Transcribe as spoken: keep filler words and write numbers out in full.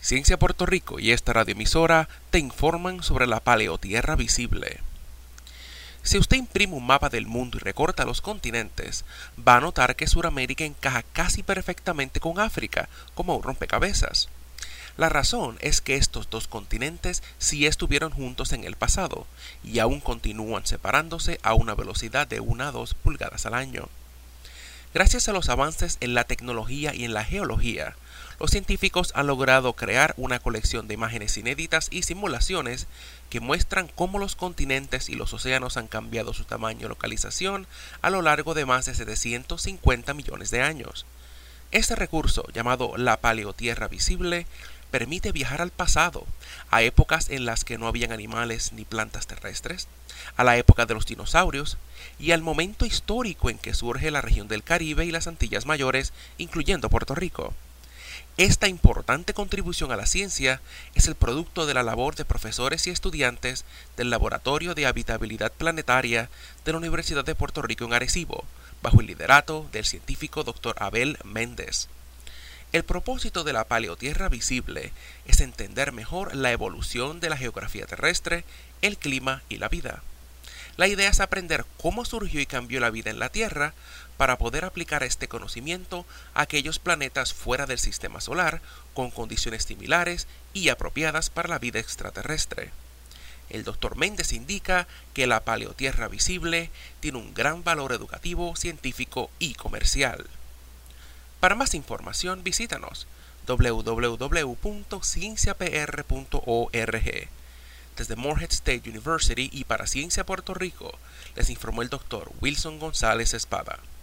Ciencia Puerto Rico y esta radioemisora te informan sobre la paleotierra visible. Si usted imprime un mapa del mundo y recorta los continentes, va a notar que Sudamérica encaja casi perfectamente con África, como un rompecabezas. La razón es que estos dos continentes sí estuvieron juntos en el pasado, y aún continúan separándose a una velocidad de una a dos pulgadas al año. Gracias a los avances en la tecnología y en la geología, los científicos han logrado crear una colección de imágenes inéditas y simulaciones que muestran cómo los continentes y los océanos han cambiado su tamaño y localización a lo largo de más de setecientos cincuenta millones de años. Este recurso, llamado la paleotierra visible, permite viajar al pasado, a épocas en las que no habían animales ni plantas terrestres, a la época de los dinosaurios y al momento histórico en que surge la región del Caribe y las Antillas Mayores, incluyendo Puerto Rico. Esta importante contribución a la ciencia es el producto de la labor de profesores y estudiantes del Laboratorio de Habitabilidad Planetaria de la Universidad de Puerto Rico en Arecibo, bajo el liderato del científico doctor Abel Méndez. El propósito de la paleotierra visible es entender mejor la evolución de la geografía terrestre, el clima y la vida. La idea es aprender cómo surgió y cambió la vida en la Tierra para poder aplicar este conocimiento a aquellos planetas fuera del sistema solar con condiciones similares y apropiadas para la vida extraterrestre. El doctor Méndez indica que la paleotierra visible tiene un gran valor educativo, científico y comercial. Para más información visítanos w w w punto ciencia p r punto org. Desde Morehead State University y para Ciencia Puerto Rico, les informó el doctor Wilson González Espada.